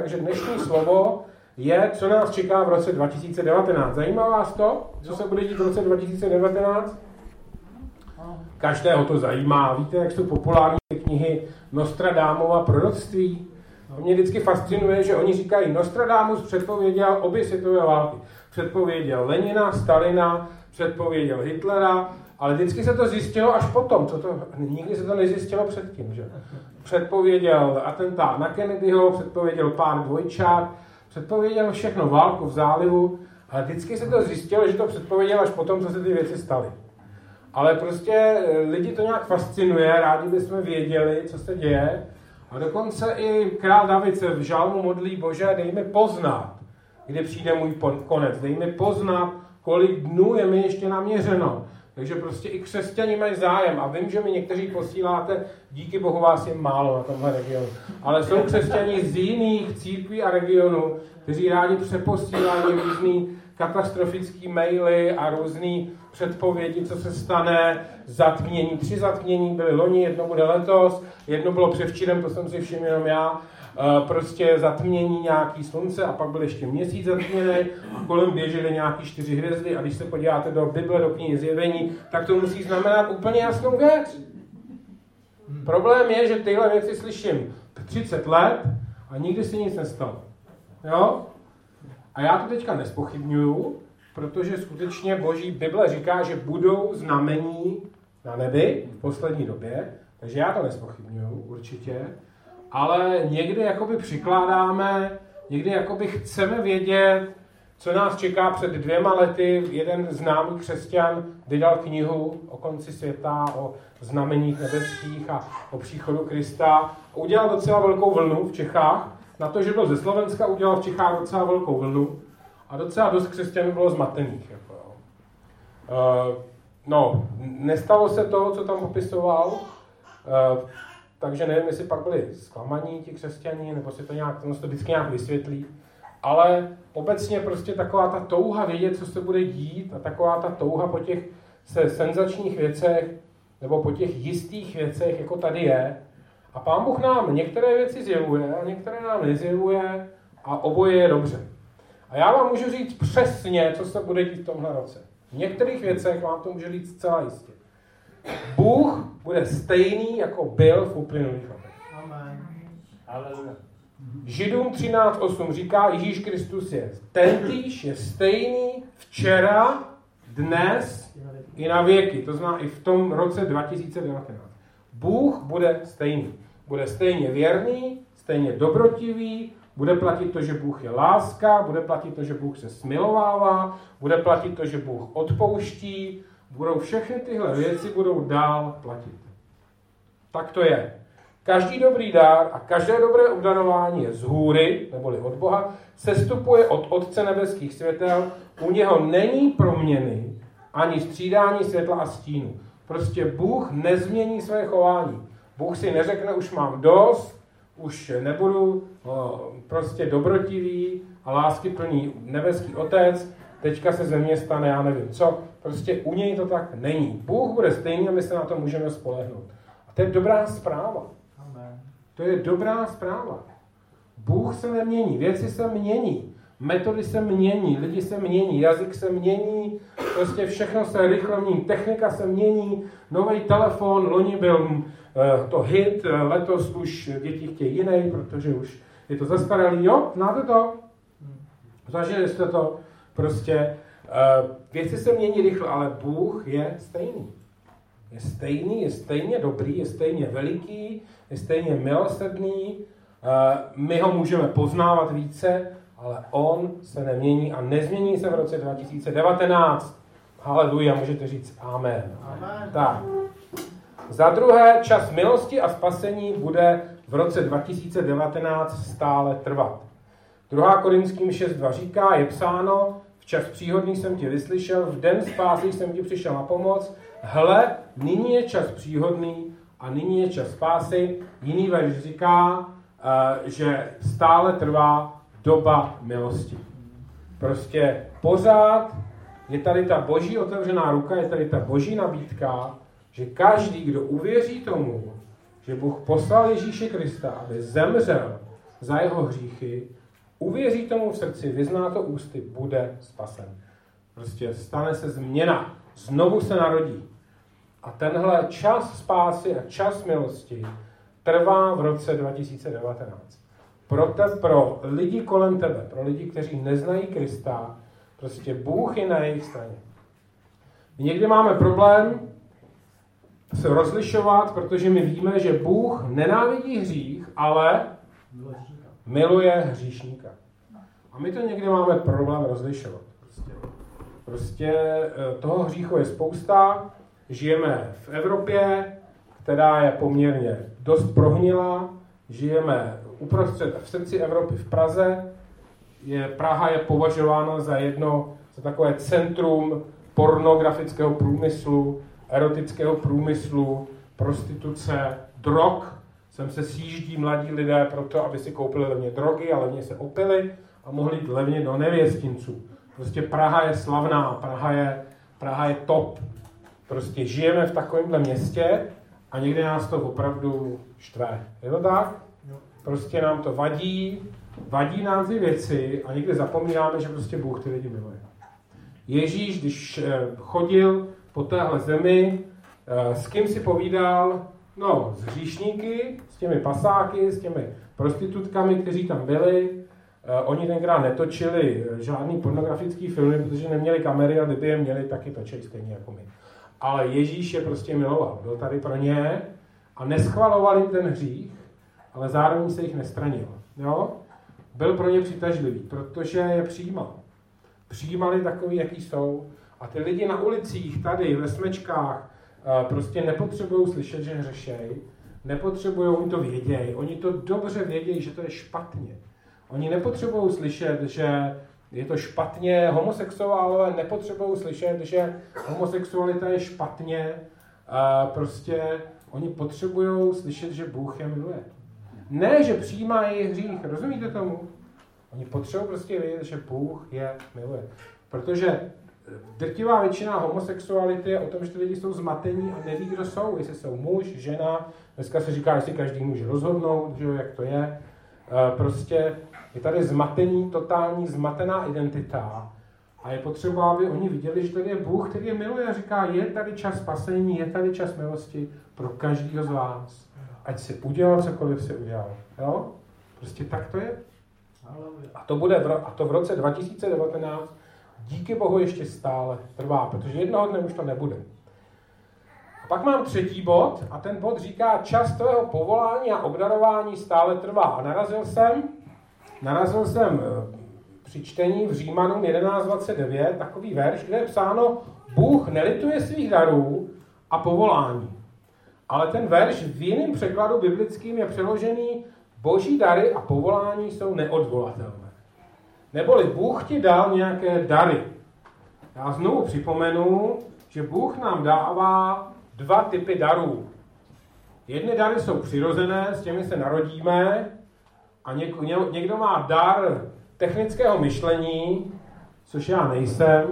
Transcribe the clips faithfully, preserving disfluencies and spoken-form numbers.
takže dnešní slovo je, co nás čeká v roce dva tisíce devatenáct. Zajímá vás to, co se bude dít v roce dva tisíce devatenáct? Každého to zajímá. Víte, jak jsou populární knihy Nostradamusova proroctví? Mě vždycky fascinuje, že oni říkají, Nostradamus předpověděl obě světové války. Předpověděl Lenina, Stalina, předpověděl Hitlera, ale vždycky se to zjistilo až potom. Co to, nikdy se to nezjistilo předtím. Že? Předpověděl atentát na Kennedyho, předpověděl pár dvojčat, předpověděl všechno, válku v zálivu, ale vždycky se to zjistilo, že to předpověděl až potom, co se ty věci staly. Ale prostě lidi to nějak fascinuje, rádi bychom věděli, co se děje. A dokonce i král David se v žalmu modlí, Bože, dej mi poznat, kdy přijde můj konec. Dej mi poznat, kolik dnů je mi ještě naměřeno. Takže prostě i křesťani mají zájem. A vím, že mi někteří posíláte, díky Bohu vás je málo na tomhle regionu. Ale jsou křesťani z jiných církví a regionů, kteří rádi přeposílají různý katastrofický maily a různý předpovědi, co se stane, zatmění. Tři zatmění byly loni, jedno bude letos, jedno bylo předvčírem, to jsem si všiml jenom já, prostě zatmění nějaký slunce a pak byl ještě měsíc zatměný a kolem běžely nějaký čtyři hvězdy a když se podíváte do Bible, do knihy Zjevení, tak to musí znamenat úplně jasnou věc. Problém je, že tyhle věci slyším třicet let a nikdy si nic nestalo. Jo? A já to teďka nespochybňuju, protože skutečně Boží Bible říká, že budou znamení na nebi v poslední době, takže já to nespochybňuju určitě, ale někdy jakoby přikládáme, někdy jakoby chceme vědět, co nás čeká. Před dvěma lety jeden známý křesťan vydal knihu o konci světa, o znameních nebeských a o příchodu Krista. Udělal docela velkou vlnu v Čechách. Na to, že byl ze Slovenska, udělal v Čechách docela velkou vlnu a docela dost křesťanů bylo zmatených. Jako, jo. Uh, no, nestalo se to, co tam popisoval, uh, takže nevím, jestli pak byli zklamaní ti křesťaní, nebo si to nějak, to to vždycky nějak vysvětlí, ale obecně prostě taková ta touha vědět, co se bude dít a taková ta touha po těch se senzačních věcech nebo po těch jistých věcech, jako tady je. A Pán Bůh nám některé věci zjevuje a některé nám nezjevuje a oboje je dobře. A já vám můžu říct přesně, co se bude dít v tomhle roce. V některých věcech vám to může říct zcela jistě. Bůh bude stejný, jako byl v uplynulých letech. Amen. Aleluja. Židům třináct osm říká, Ježíš Kristus je tentýž, je stejný včera, dnes i na věky. To znamená i v tom roce dva tisíce devatenáct. Bůh bude stejný. Bude stejně věrný, stejně dobrotivý, bude platit to, že Bůh je láska, bude platit to, že Bůh se smilovává, bude platit to, že Bůh odpouští, budou všechny tyhle věci budou dál platit. Tak to je. Každý dobrý dár a každé dobré obdarování je z hůry, neboli od Boha, sestupuje od Otce nebeských světel, u něho není proměny ani střídání světla a stínu. Prostě Bůh nezmění své chování. Bůh si neřekne, už mám dost, už nebudu no, prostě dobrotivý a láskyplný nebeský Otec, teďka se ze mě stane, já nevím co. Prostě u něj to tak není. Bůh bude stejný a my se na to můžeme spolehnout. A to je dobrá zpráva. Amen. To je dobrá zpráva. Bůh se nemění, věci se mění, metody se mění, lidi se mění, jazyk se mění, prostě všechno se rychle mění, technika se mění, nový telefon, loni byl uh, to hit, letos už děti chtějí jiný, protože už je to zastaralý, jo, znáte to? Zažili jste to? Prostě uh, věci se mění rychle, ale Bůh je stejný. Je stejný, je stejně dobrý, je stejně veliký, je stejně milosrdný, uh, my ho můžeme poznávat více, ale on se nemění a nezmění se v roce dva tisíce devatenáct. Haleluja, můžete říct amen. Amen. Tak. Za druhé, čas milosti a spasení bude v roce dva tisíce devatenáct stále trvat. druhá Korinským šest dva říká, je psáno, v čas příhodný jsem tě vyslyšel, v den spásy jsem ti přišel na pomoc, hle, nyní je čas příhodný a nyní je čas spásy. Jiný verš říká, že stále trvá doba milosti. Prostě pořád je tady ta boží otevřená ruka, je tady ta boží nabídka, že každý, kdo uvěří tomu, že Bůh poslal Ježíše Krista, aby zemřel za jeho hříchy, uvěří tomu v srdci, vyzná to ústy, bude spasen. Prostě stane se změna, znovu se narodí. A tenhle čas spásy a čas milosti trvá v roce dva tisíce devatenáct. Pro, te, pro lidi kolem tebe, pro lidi, kteří neznají Krista, prostě Bůh je na jejich straně. My někdy máme problém se rozlišovat, protože my víme, že Bůh nenávidí hřích, ale miluje hříšníka. A my to někdy máme problém rozlišovat. Prostě, prostě toho hříchu je spousta. Žijeme v Evropě, která je poměrně dost prohnilá. Žijeme uprostřed v srdci Evropy v Praze. Je, Praha je považována za jedno, za takové centrum pornografického průmyslu, erotického průmyslu, prostituce, drog. Sem se sjíždí mladí lidé proto, aby si koupili levně drogy a levně se opili a mohli jít levně do nevěstinců. Prostě Praha je slavná, Praha je, Praha je top. Prostě žijeme v takovémhle městě a někdy nás to opravdu štve. Je to tak? Prostě nám to vadí, vadí nám ty věci a někdy zapomínáme, že prostě Bůh ty lidi miluje. Ježíš, když chodil po téhle zemi, s kým si povídal? No, s hříšníky, s těmi pasáky, s těmi prostitutkami, kteří tam byli. Oni tenkrát netočili žádný pornografický filmy, protože neměli kamery a kdyby je měli, taky točili stejně jako my. Ale Ježíš je prostě miloval. Byl tady pro ně a neschvaloval jim ten hřích, ale zároveň se jich nestranil. Jo? Byl pro ně přitažlivý, protože je přijímal. Přijímali takový, jaký jsou. A ty lidi na ulicích, tady, ve smečkách, prostě nepotřebují slyšet, že hřešej. Nepotřebují, oni to vědějí. Oni to dobře vědějí, že to je špatně. Oni nepotřebují slyšet, že je to špatně. Homosexuálové nepotřebují slyšet, že homosexualita je špatně. Prostě oni potřebují slyšet, že Bůh je miluje. Ne, že přijímá jejich hřích. Rozumíte tomu? Oni potřebují prostě vědět, že Bůh je miluje. Protože drtivá většina homosexuality je o tom, že ty lidi jsou zmatení a neví, kdo jsou. Jestli jsou muž, žena. Dneska se říká, jestli každý může rozhodnout, že jo, jak to je. Prostě je tady zmatení, totální zmatená identita. A je potřeba, aby oni viděli, že tady je Bůh, který je miluje a říká, je tady čas spasení, je tady čas milosti pro každého z vás. Ať si udělal cokoliv si udělal. Jo? Prostě tak to je. A to bude v, ro- a to v roce dva tisíce devatenáct díky Bohu ještě stále trvá, protože jednoho dne už to nebude. A pak mám třetí bod a ten bod říká, čas tvého povolání a obdarování stále trvá. A narazil jsem, narazil jsem při čtení v Římanům jedenáct dvacet devět takový verš, kde je psáno, Bůh nelituje svých darů a povolání. Ale ten verš v jiném překladu biblickým je přeložený, boží dary a povolání jsou neodvolatelné. Neboli Bůh ti dal nějaké dary. Já znovu připomenu, že Bůh nám dává dva typy darů. Jedny dary jsou přirozené, s těmi se narodíme a něk- někdo má dar technického myšlení, což já nejsem.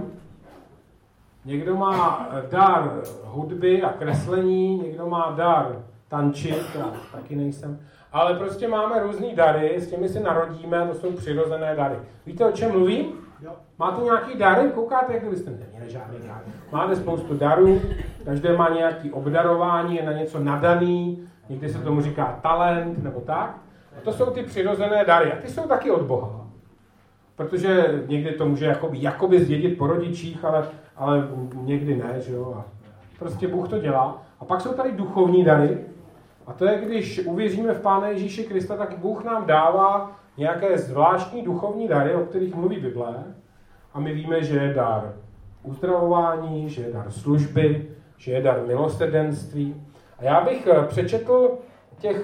Někdo má dar hudby a kreslení, někdo má dar tančit, já taky nejsem. Ale prostě máme různý dary, s těmi se narodíme, to jsou přirozené dary. Víte, o čem mluvím? Jo. Máte nějaký dary? Koukáte, jak kdybyste neměli žádný dary. Máte spoustu darů, každý má nějaký obdarování, je na něco nadaný, někdy se tomu říká talent, nebo tak. A to jsou ty přirozené dary. A ty jsou taky od Boha. Protože někdy to může jakoby, jakoby zdědit po rodičích, ale, ale někdy ne, že jo. A prostě Bůh to dělá. A pak jsou tady duchovní dary. A to je, když uvěříme v Pána Ježíše Krista, tak Bůh nám dává nějaké zvláštní duchovní dary, o kterých mluví Bible. A my víme, že je dar uzdravování, že je dar služby, že je dar milosrdenství. A já bych přečetl těch,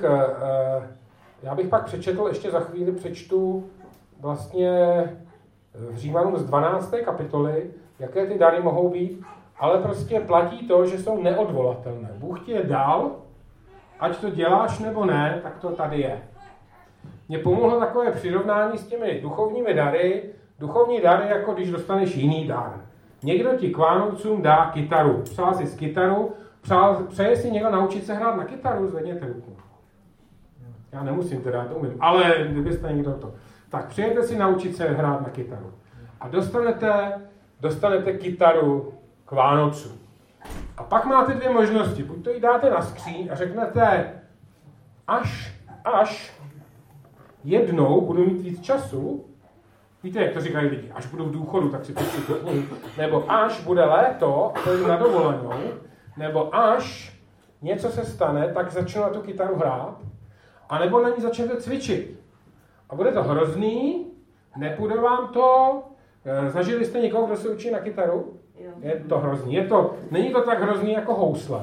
já bych pak přečetl, ještě za chvíli přečtu vlastně v Římanům z dvanácté kapitoly, jaké ty dary mohou být, ale prostě platí to, že jsou neodvolatelné. Bůh ti je dal, ať to děláš nebo ne, tak to tady je. Mně pomohlo takové přirovnání s těmi duchovními dary. Duchovní dary, jako když dostaneš jiný dar. Někdo ti k Vánocům dá kytaru. Přál si z kytaru, přál, přeje si někdo naučit se hrát na kytaru, zvedněte ruku. Já nemusím teda, to umím, ale kdybyste někdo to. Tak přijete si naučit se hrát na kytaru. A dostanete, dostanete kytaru k Vánocu. A pak máte dvě možnosti. Buď to jí dáte na skříň a řeknete, až, až jednou budu mít víc času, víte, jak to říkají lidi, až budu v důchodu, tak si přečtu knihu, nebo až bude léto, to jdu na dovolenou, nebo až něco se stane, tak začnu na tu kytaru hrát, anebo na ní začnete cvičit. A bude to hrozný, nepůjde vám to, zažili jste někoho, kdo se učí na kytaru? Je to hrozný. Je to, není to tak hrozný jako housle.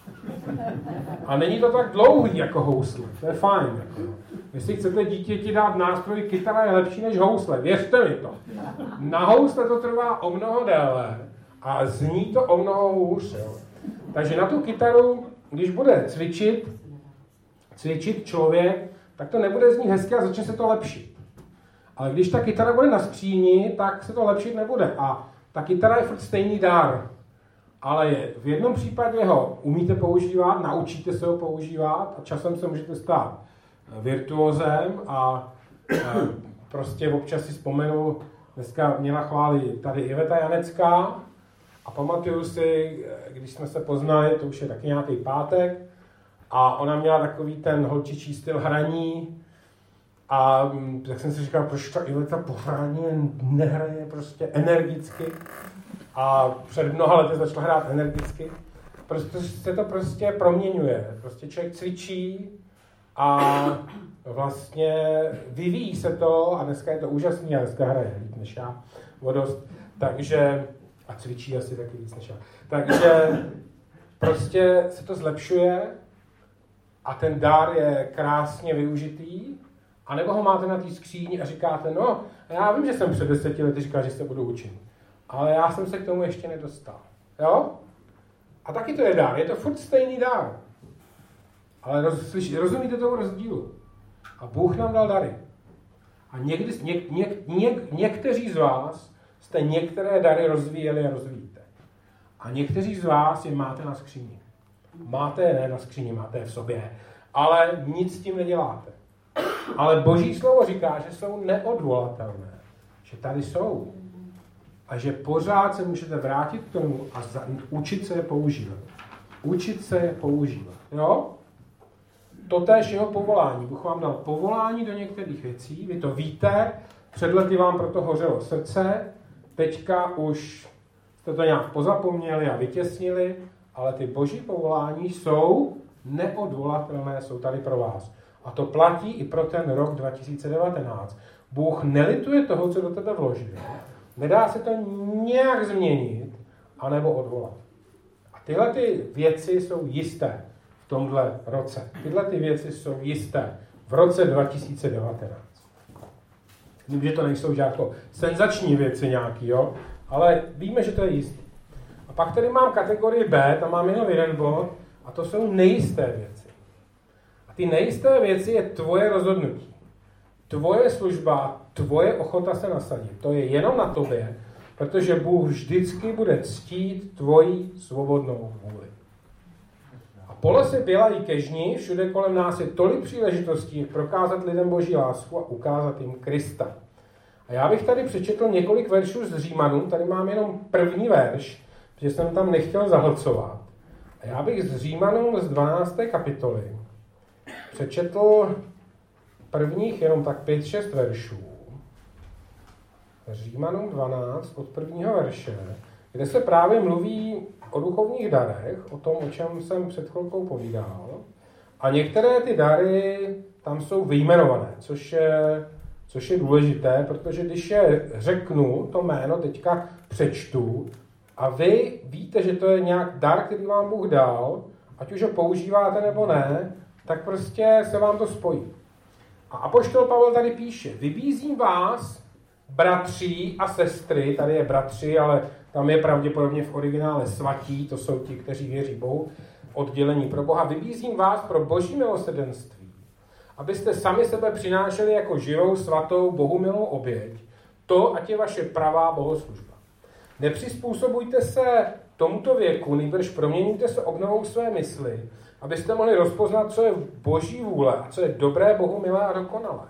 A není to tak dlouhý jako housle. To je fajn. Jako. Jestli chcete dítěti dát nástroj, kytara je lepší než housle. Věřte mi to. Na housle to trvá o mnoho déle a zní to o mnoho hůř. Jo. Takže na tu kytaru, když bude cvičit, cvičit člověk, tak to nebude znít hezky a začne se to lepšit. Ale když ta kytara bude na skříni, tak se to lepšit nebude. A ta kytara je furt stejný dar. Ale je, v jednom případě ho umíte používat, naučíte se ho používat a časem se můžete stát virtuózem a, a prostě občas si vzpomenu, dneska měla chvály tady Iveta Janecká a pamatuju si, když jsme se poznali, to už je taky nějaký pátek, a ona měla takový ten holčičí styl hraní a tak jsem si říkal, proč ta Iveta pohraně nehraje prostě energicky. A před mnoha lety začala hrát energicky. Prostě se to prostě proměňuje. Prostě člověk cvičí a vlastně vyvíjí se to a dneska je to úžasný a dneska hraje líp než já vodost. Takže, a cvičí asi taky víc než já. Takže prostě se to zlepšuje a ten dár je krásně využitý. A nebo ho máte na té skříni a říkáte, no, já vím, že jsem před deseti lety říkal, že se budu učit. Ale já jsem se k tomu ještě nedostal. Jo? A taky to je dár. Je to furt stejný dár. Ale roz, rozumíte tomu rozdílu? A Bůh nám dal dary. A někdy, něk, něk, něk, někteří z vás jste některé dary rozvíjeli a rozvíjíte. A někteří z vás je máte na skříni. Máte je ne na skříni, máte je v sobě. Ale nic s tím neděláte. Ale Boží slovo říká, že jsou neodvolatelné. Že tady jsou. A že pořád se můžete vrátit k tomu a za, učit se je používat. Učit se je používat. Jo? Totéž jeho povolání. Bůh vám dal povolání do některých věcí, vy to víte, před lety vám proto hořelo srdce, teďka už jste to nějak pozapomněli a vytěsnili, ale ty boží povolání jsou neodvolatelné, jsou tady pro vás. A to platí i pro ten rok dva tisíce devatenáct. Bůh nelituje toho, co do tebe vložil. Nedá se to nějak změnit, anebo odvolat. A tyhle ty věci jsou jisté v tomhle roce. Tyhle ty věci jsou jisté v roce dva tisíce devatenáct. Vím, že to nejsou žádko senzační věci nějaký, jo? Ale víme, že to je jistý. A pak tady mám kategorii B, tam mám jenom jeden bod, a to jsou nejisté věci. A ty nejisté věci je tvoje rozhodnutí. Tvoje služba, tvoje ochota se nasadit. To je jenom na tobě, protože Bůh vždycky bude ctít tvoji svobodnou vůli. A pole se bělají kežní, všude kolem nás je tolik příležitostí, jak prokázat lidem Boží lásku a ukázat jim Krista. A já bych tady přečetl několik veršů z Římanům, tady mám jenom první verš, protože jsem tam nechtěl zahlcovat. A já bych z Římanům z dvanácté kapitoly přečetl prvních jenom tak pět šest veršů. Římanům dvanáct od prvního verše, kde se právě mluví o duchovních darech, o tom, o čem jsem před chvilkou povídal. A některé ty dary tam jsou vyjmenované, což je, což je důležité, protože když je řeknu, to jméno teďka přečtu, a vy víte, že to je nějak dar, který vám Bůh dal, ať už ho používáte nebo ne, tak prostě se vám to spojí. A apoštol Pavel tady píše, vybízím vás, bratři a sestry, tady je bratři, ale tam je pravděpodobně v originále svatí, to jsou ti, kteří věří Bohu, oddělení pro Boha. Vybízím vás pro boží milosrdenství, abyste sami sebe přinášeli jako živou, svatou, Bohu milou oběť, to, ať je vaše pravá bohoslužba. Nepřizpůsobujte se tomuto věku, nýbrž proměňujte se obnovou své mysli, abyste mohli rozpoznat, co je boží vůle a co je dobré, Bohu milé a dokonalé.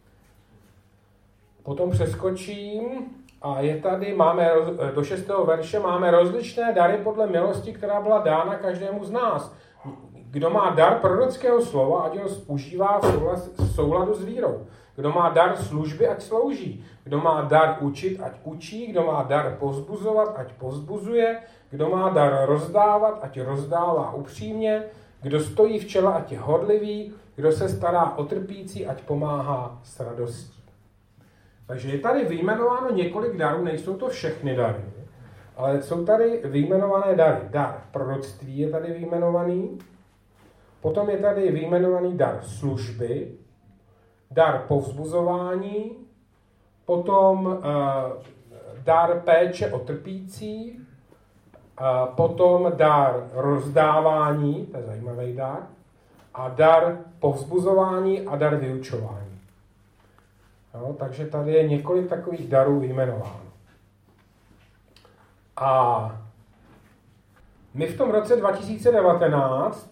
Potom přeskočím a je tady, máme do šestého verše, máme rozličné dary podle milosti, která byla dána každému z nás. Kdo má dar prorockého slova, ať ho užívá v souladu s vírou. Kdo má dar služby, ať slouží. Kdo má dar učit, ať učí. Kdo má dar povzbuzovat, ať povzbuzuje. Kdo má dar rozdávat, ať rozdává upřímně. Kdo stojí v čele, ať je horlivý. Kdo se stará o trpící, ať pomáhá s radostí. Takže je tady vyjmenováno několik darů, nejsou to všechny dary, ale jsou tady vyjmenované dary. Dar proroctví je tady vyjmenovaný, potom je tady vyjmenovaný dar služby, dar povzbuzování, potom uh, dar péče o trpící, uh, potom dar rozdávání, to je zajímavý dar, a dar povzbuzování a dar vyučování. Jo, takže tady je několik takových darů vyjmenováno. A my v tom roce dva tisíce devatenáct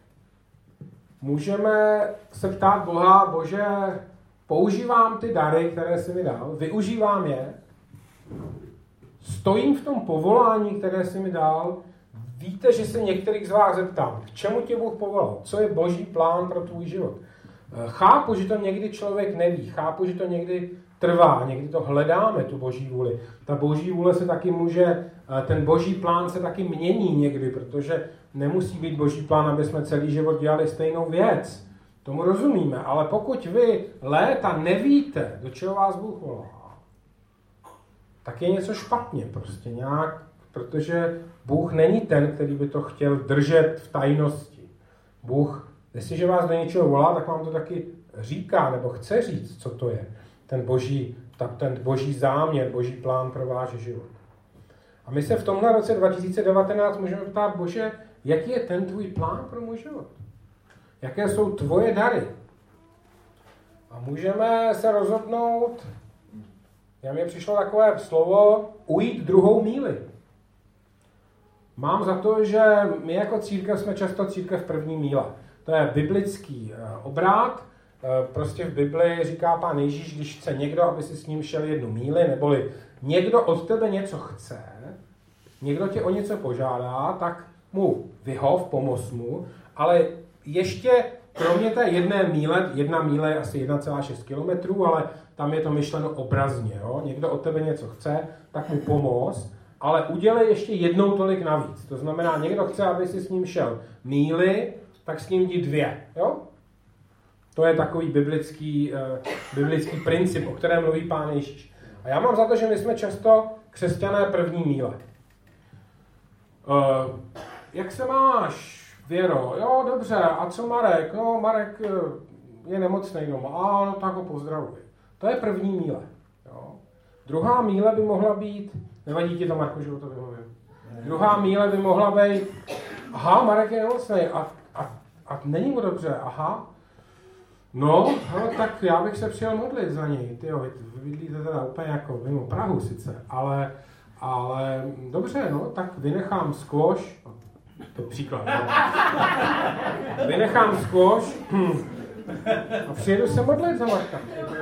můžeme se ptát Boha, Bože, používám ty dary, které jsi mi dal, využívám je, stojím v tom povolání, které jsi mi dal, víte, že se některých z vás zeptám, k čemu tě Bůh povolal, co je boží plán pro tvůj život. Chápu, že to někdy člověk neví, chápu, že to někdy trvá, někdy to hledáme, tu boží vůli. Ta boží vůle se taky může, ten boží plán se taky mění někdy, protože nemusí být boží plán, aby jsme celý život dělali stejnou věc. Tomu rozumíme, ale pokud vy léta nevíte, do čeho vás Bůh volá, tak je něco špatně prostě nějak, protože Bůh není ten, který by to chtěl držet v tajnosti. Bůh, jestliže vás do něčeho volá, tak vám to taky říká, nebo chce říct, co to je. Ten boží, ten boží záměr, boží plán pro váš život. A my se v tomhle roce dva tisíce devatenáct můžeme ptát, Bože, jaký je ten tvůj plán pro můj život? Jaké jsou tvoje dary? A můžeme se rozhodnout, já mi přišlo takové slovo, ujít druhou míli. Mám za to, že my jako církev jsme často církev první míle. To je biblický obrát. Prostě v Bibli říká Pán Ježíš, když chce někdo, aby si s ním šel jednu míli, neboli někdo od tebe něco chce, někdo tě o něco požádá, tak mu vyhov, pomoz mu, ale ještě kromě té jedné míle, jedna míle je asi jedna celá šest kilometrů, ale tam je to myšleno obrazně, jo? Někdo od tebe něco chce, tak mu pomoz, ale udělej ještě jednou tolik navíc. To znamená, někdo chce, aby si s ním šel míli, tak s ním jdi dvě, jo? To je takový biblický, uh, biblický princip, o kterém mluví Pán Ježíš. A já mám za to, že my jsme často křesťané první míle. Uh, jak se máš, Věro? Jo, dobře. A co Marek? No, Marek je nemocný doma. A no, tak ho pozdravuji. To je první míle. Jo. Druhá míle by mohla být, nevadí ti to, Marku, že to vyhovím. Druhá míle by mohla být, aha, Marek je nemocný. A, a, a není mu dobře, aha. No, hele, tak já bych se přijel modlit za něj. Tyjo, vy bydlíte teda úplně jako mimo Prahu sice, ale, ale dobře, no, tak vynechám squash, to příklad, no. Vynechám squash a přijedu se modlit za Marka.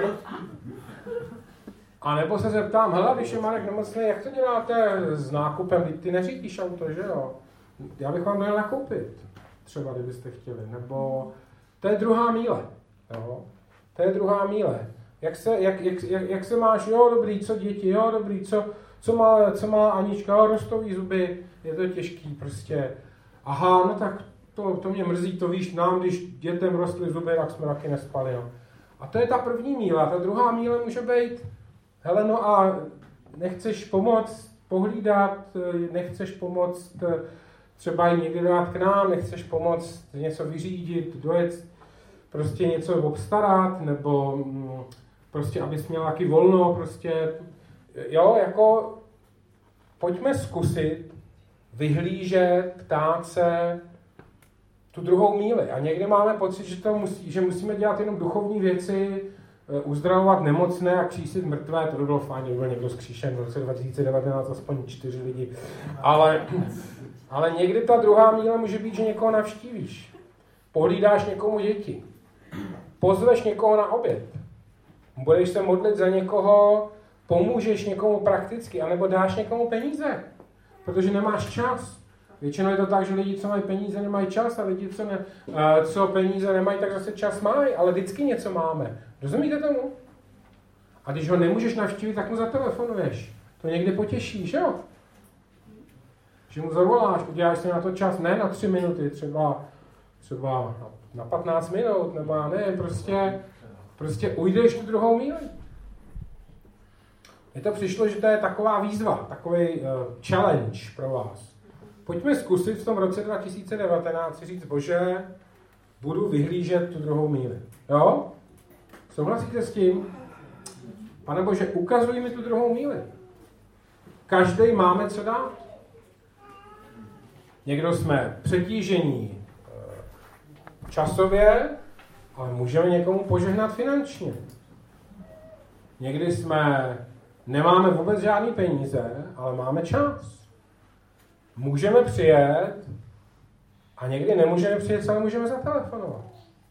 A nebo se zeptám, hele, když je Marek nemocný, jak to děláte s nákupem? Ty neřídíš auto, že jo? Já bych vám dojel nakoupit, třeba, kdybyste chtěli, nebo to je druhá míle. Jo, to je druhá míle. Jak se, jak, jak, jak, jak se máš? Jo, dobrý, co děti? Jo, dobrý, co, co, má, co má Anička? Jo, rostový zuby, je to těžký prostě. Aha, no tak to, to mě mrzí, to víš, nám, když dětem rostly zuby, tak jsme taky nespali. No. A to je ta první míle. Ta druhá míle může být, hele, no a nechceš pomoct pohlídat, nechceš pomoct třeba i někdy dát k nám, nechceš pomoct něco vyřídit, dojet, prostě něco obstarat, nebo mm, prostě, abys měl taky volno, prostě, jo, jako pojďme zkusit vyhlížet, ptát se tu druhou míli. A někdy máme pocit, že, to musí, že musíme dělat jenom duchovní věci, uzdravovat nemocné a křísit mrtvé, to by bylo fajn, kdyby byl někdo zkříšen v roce dva tisíce devatenáct, aspoň čtyři lidi. Ale, ale někdy ta druhá míle může být, že někoho navštívíš. pohlídáš někomu děti, pozveš někoho na oběd, budeš se modlit za někoho, pomůžeš někomu prakticky, anebo dáš někomu peníze, protože nemáš čas. Většinou je to tak, že lidi, co mají peníze, nemají čas a lidi, co, ne, co peníze nemají, tak zase čas mají, ale vždycky něco máme. Rozumíte tomu? A když ho nemůžeš navštívit, tak mu zatelefonuješ. To někdy potěší, že jo? Že mu zavoláš, uděláš si na to čas, ne na tři minuty, třeba, třeba na patnáct minut, nebo ne, prostě, prostě ujdeš tu druhou míli. Mně to přišlo, že to je taková výzva, takový uh, challenge pro vás. Pojďme zkusit v tom roce dva tisíce devatenáct říct, Bože, budu vyhlížet tu druhou míli. Jo? Souhlasíte s tím? Pane Bože, ukazuj mi tu druhou míli. Každý máme co dát. Někdo jsme přetížení časově, ale můžeme někomu požehnat finančně. Někdy jsme, nemáme vůbec žádný peníze, ale máme čas. Můžeme přijet a někdy nemůžeme přijet, ale můžeme zatelefonovat.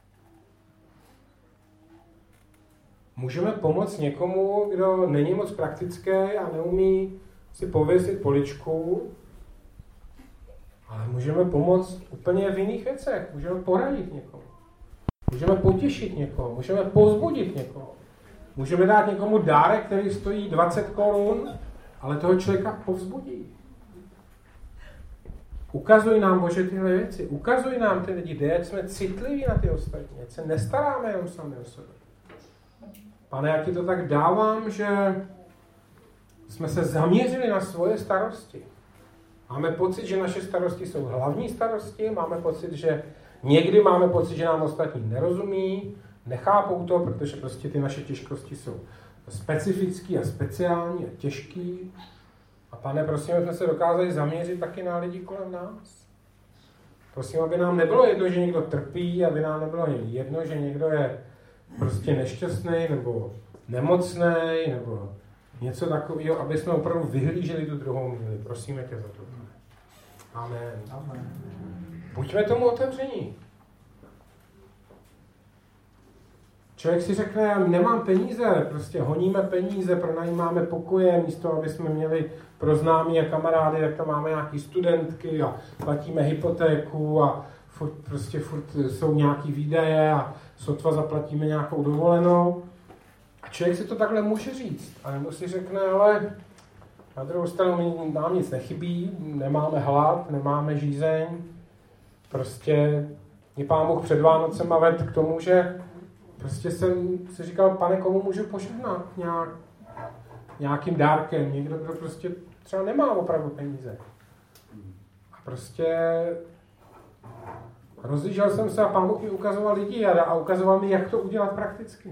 Můžeme pomoct někomu, kdo není moc praktický a neumí si pověsit poličku, ale můžeme pomoct úplně v jiných věcech. Můžeme poradit někomu. Můžeme potěšit někoho. Můžeme povzbudit někoho. Můžeme dát někomu dárek, který stojí dvacet korun, ale toho člověka povzbudí. Ukazuj nám, Bože, tyhle věci. Ukazuj nám ty lidi, kde jsme citliví na ty ostatní. Ať se nestaráme jenom sami o sebe. Pane, já ti to tak dávám, že jsme se zaměřili na svoje starosti. Máme pocit, že naše starosti jsou hlavní starosti, máme pocit, že někdy máme pocit, že nám ostatní nerozumí, nechápou to, protože prostě ty naše těžkosti jsou specifický a speciální a těžký. A Pane, prosím, aby jsme se dokázali zaměřit taky na lidi kolem nás. Prosím, aby nám nebylo jedno, že někdo trpí, aby nám nebylo jedno, že někdo je prostě nešťastný nebo nemocný nebo něco takového, aby jsme opravdu vyhlíželi tu druhou míli. Prosíme tě za to. Amen. Amen. Buďme tomu otevření. Člověk si řekne, nemám peníze, prostě honíme peníze, pronajímáme pokoje, místo aby jsme měli pro známí a kamarády, jak tam máme nějaký studentky a platíme hypotéku a furt, prostě furt jsou nějaký výdaje a sotva zaplatíme nějakou dovolenou. A člověk si to takhle může říct. A nebo si řekne, ale na druhou stranu nám nic nechybí, nemáme hlad, nemáme žízeň. Prostě mě Pán Bůh před Vánocema vedl k tomu, že prostě jsem si říkal, Pane, komu můžu požehnat nějak, nějakým dárkem. Někdo, kdo prostě třeba nemá opravdu peníze. A prostě rozlížel jsem se a Pán Bůh mi ukazoval lidi a ukazoval mi, jak to udělat prakticky.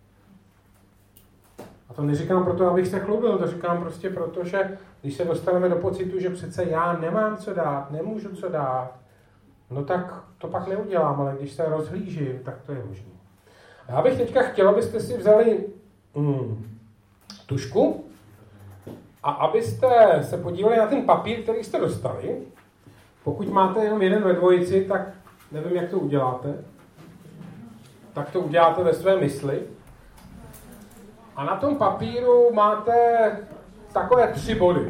A to neříkám proto, abych se chlubil, to říkám prostě proto, že když se dostaneme do pocitu, že přece já nemám co dát, nemůžu co dát, no tak to pak neudělám, ale když se rozhlížím, tak to je možné. A já bych teďka chtěl, abyste si vzali mm, tužku a abyste se podívali na ten papír, který jste dostali. Pokud máte jenom jeden ve dvojici, tak nevím, jak to uděláte. Tak to uděláte ve své mysli. A na tom papíru máte takové tři body.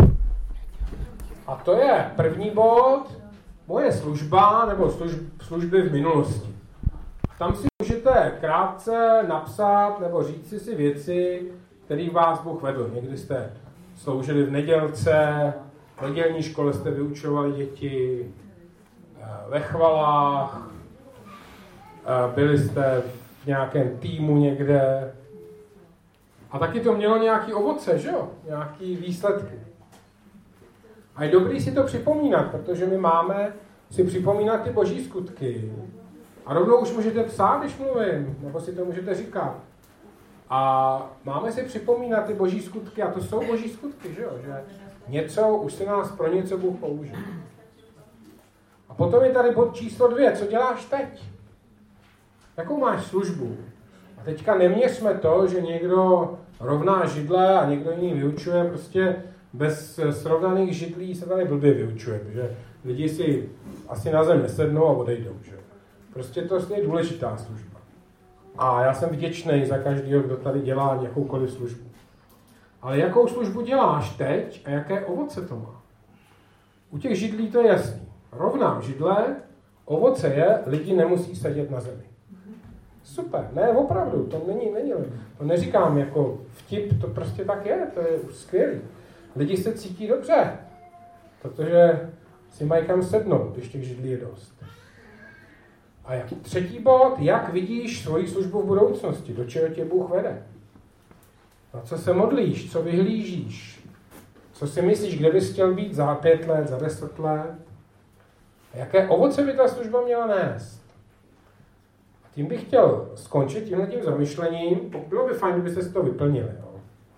A to je první bod, moje služba nebo služb, služby v minulosti. Tam si můžete krátce napsat nebo říct si věci, které vás Bůh vedl. Někdy jste sloužili v nedělce, v nedělní škole jste vyučovali děti, ve chvalách, byli jste v nějakém týmu někde. A taky to mělo nějaký ovoce, že jo? Nějaký výsledky. A je dobrý si to připomínat, protože my máme si připomínat ty boží skutky. A rovnou už můžete psát, když mluvím, nebo si to můžete říkat. A máme si připomínat ty boží skutky, a to jsou boží skutky, že jo? Že něco, už se nás pro něco Bůh použil. A potom je tady bod číslo dvě, co děláš teď? Jakou máš službu? A teďka neměřme to, že někdo rovná židle a někdo jiný vyučuje, prostě bez srovnaných židlí se tady blbě vyučuje, že lidi si asi na zem nesednou a odejdou, že? Prostě to je důležitá služba. A já jsem vděčný za každého, kdo tady dělá jakoukoliv službu. Ale jakou službu děláš teď a jaké ovoce to má? U těch židlí to je jasný. Rovnám židle, ovoce je, lidi nemusí sedět na zemi. Super, ne, opravdu, to není, není, to neříkám jako vtip, to prostě tak je, to je skvělý. Lidi se cítí dobře, protože si mají kam sednout, když těch židlí je dost. A jaký třetí bod, jak vidíš svoji službu v budoucnosti, do čeho tě Bůh vede? Na co se modlíš, co vyhlížíš, co si myslíš, kde bys chtěl být za pět let, za deset let? A jaké ovoce by ta služba měla nést? A tím bych chtěl skončit tímhletím zamyšlením, bylo by fajn, kdybyste si to vyplnili. Jo.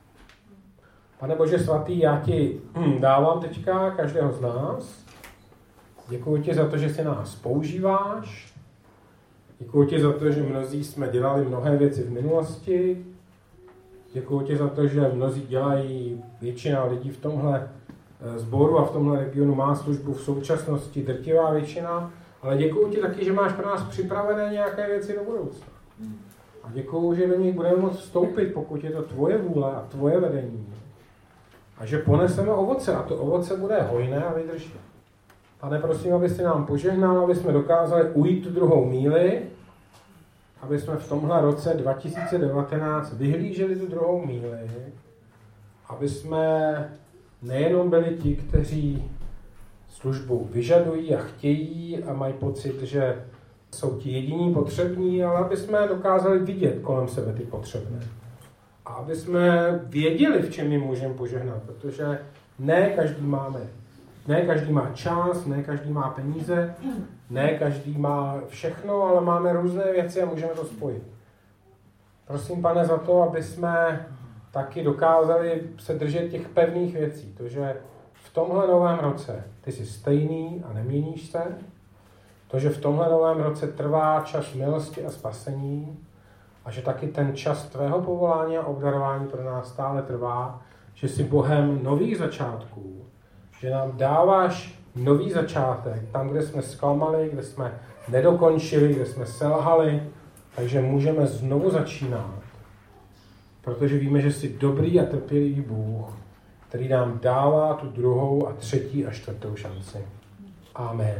Pane Bože svatý, já ti hm, dávám teďka každého z nás. Děkuji ti za to, že si nás používáš. Děkuji ti za to, že mnozí jsme dělali mnohé věci v minulosti. Děkuji ti za to, že mnozí dělají, většina lidí v tomhle sboru a v tomhle regionu má službu v současnosti, drtivá většina, ale děkuji ti taky, že máš pro nás připravené nějaké věci do budoucna. A děkuji, že do nich budeme moct vstoupit, pokud je to tvoje vůle a tvoje vedení. A že poneseme ovoce a to ovoce bude hojné a vydrží. Pane, prosím, aby si nám požehnal, aby jsme dokázali ujít tu druhou míli, aby jsme v tomhle roce dva tisíce devatenáct vyhlíželi tu druhou míli, aby jsme nejenom byli ti, kteří službu vyžadují a chtějí a mají pocit, že jsou ti jediní potřební, ale aby jsme dokázali vidět kolem sebe ty potřebné. A aby jsme věděli, v čem jim můžeme požehnat, protože ne každý máme, ne každý má čas, ne každý má peníze, ne každý má všechno, ale máme různé věci a můžeme to spojit. Prosím, Pane, za to, aby jsme taky dokázali se držet těch pevných věcí. To, že v tomhle novém roce ty jsi stejný a neměníš se. To, že v tomhle novém roce trvá čas milosti a spasení. A že taky ten čas tvého povolání a obdarování pro nás stále trvá. Že jsi Bohem nových začátků. Že nám dáváš nový začátek. Tam, kde jsme zklamali, kde jsme nedokončili, kde jsme selhali. Takže můžeme znovu začínat. Protože víme, že jsi dobrý a trpělivý Bůh, který nám dává tu druhou a třetí a čtvrtou šanci. Amen.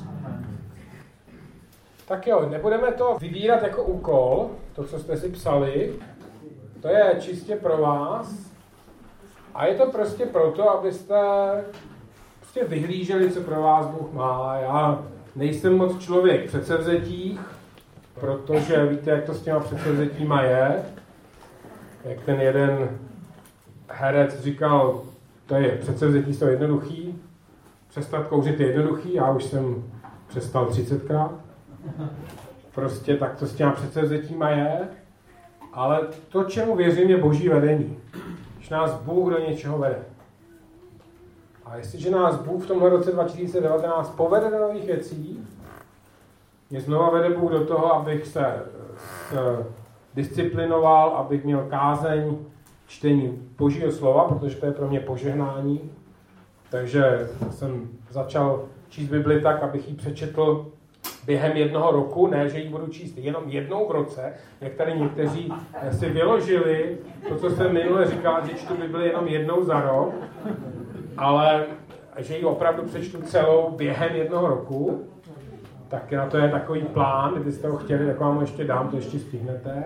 Tak jo, nebudeme to vybírat jako úkol, to, co jste si psali. To je čistě pro vás. A je to prostě proto, abyste prostě vyhlíželi, co pro vás Bůh má. Já nejsem moc člověk předsevzetích, protože víte, jak to s těma předsevzetíma je. Jak ten jeden herec říkal, to je předsevzetí, to je jednoduchý, přestat kouřit je jednoduchý, já už jsem přestal třicetkrát. Prostě tak to s těma předsevzetíma je, ale to, čemu věřím, je boží vedení. Když nás Bůh do něčeho vede. A jestliže nás Bůh v tomhle roce dva tisíce devatenáct povede do nových věcí, mě znova vede Bůh do toho, abych se s disciplinoval, abych měl kázeň čtení Božího slova, protože to je pro mě požehnání. Takže jsem začal číst Bibli tak, abych ji přečetl během jednoho roku, ne, že ji budu číst jenom jednou v roce, jak tady někteří si vyložili to, co jsem minule říkal, že čtu Bibli jenom jednou za rok, ale že ji opravdu přečtu celou během jednoho roku. Tak na to je takový plán, kdybyste ho chtěli, tak vám ho ještě dám, to ještě stihnete.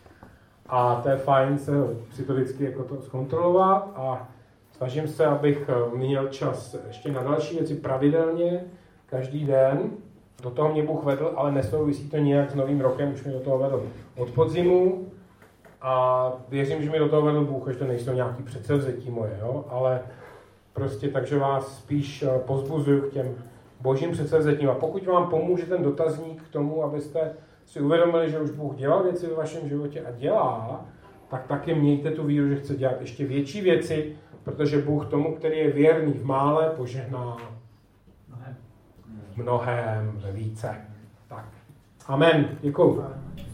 A to je fajn se si to vždycky jako to zkontrolovat a snažím se, abych měl čas ještě na další věci pravidelně, každý den. Do toho mě Bůh vedl, ale nesouvisí to nijak s novým rokem, už mě do toho vedl od podzimu. A věřím, že mi do toho vedl Bůh, že to nejsou nějaký předsevzetí moje, jo? Ale prostě takže vás spíš pozbuzuju k těm božím předsevzetím. A pokud vám pomůže ten dotazník k tomu, abyste si uvědomili, že už Bůh dělal věci ve vašem životě a dělá, tak taky mějte tu víru, že chce dělat ještě větší věci, protože Bůh tomu, který je věrný v mále, požehná mnohem ve více. Tak. Amen. Děkuju.